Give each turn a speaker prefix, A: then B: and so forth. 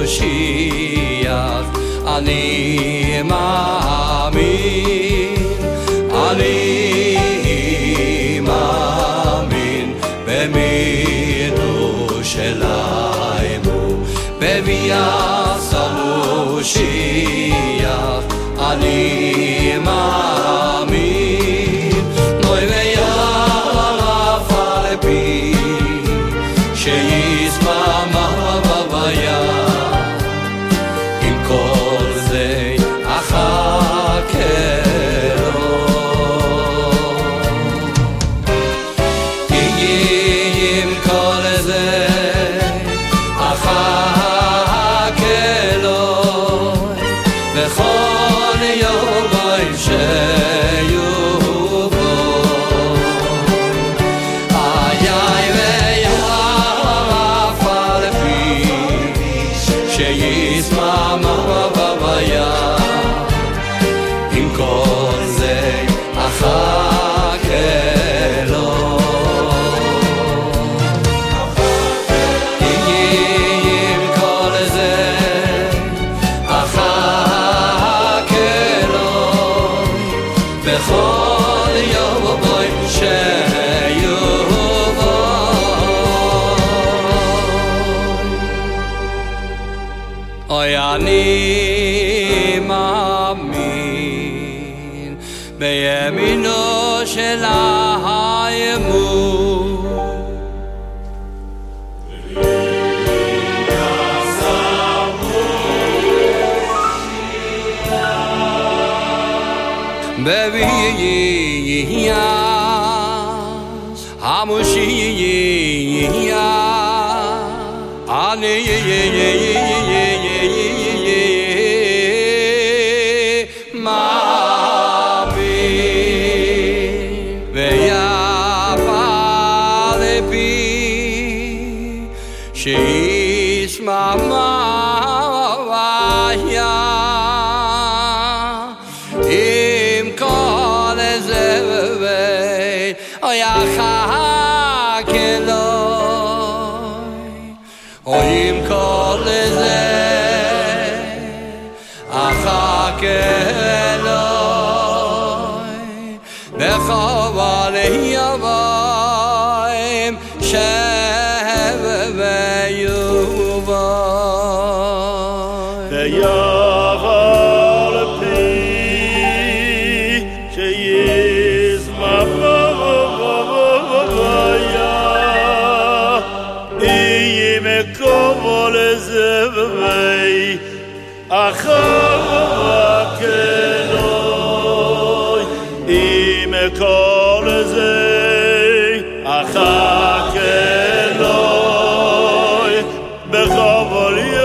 A: משיח אני מאמין, אני מאמין במינו שלנו בביאת המשיח אני מאמין נוי ויעף על פי שישמע מהוויה עם כל זה אחכה לו עם כל זה אחכה לו בכל יום שיובוא איי ויעף על פי שישמע מהוויה עם כל זה אחכה לו עם כל זה אחכה לו בכל יום שיובוא אוי אני מאמין בימינו של האמון בביאת המשיח אני מאמין ויעף על פי שישמע מהוויה עם כל זה אוי אחכה לו אוי עם כל זה אחכה לו בכל יום שיובוא
B: ויעף על פי שישמע מהוויה עם כל זה אחכה לו עם כל זה אחכה לו בכל